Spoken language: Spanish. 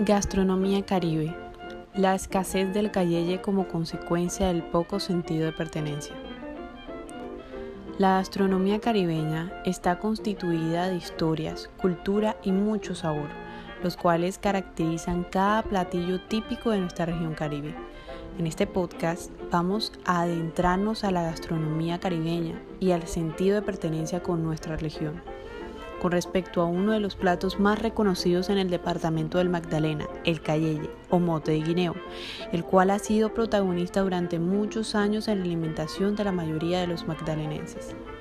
Gastronomía caribe. La escasez del cayeye como consecuencia del poco sentido de pertenencia. La gastronomía caribeña está constituida de historias, cultura y mucho sabor, los cuales caracterizan cada platillo típico de nuestra región caribe. En este podcast vamos a adentrarnos a la gastronomía caribeña y al sentido de pertenencia con nuestra región. Con respecto a uno de los platos más reconocidos en el departamento del Magdalena, el cayeye o mote de guineo, el cual ha sido protagonista durante muchos años en la alimentación de la mayoría de los magdalenenses.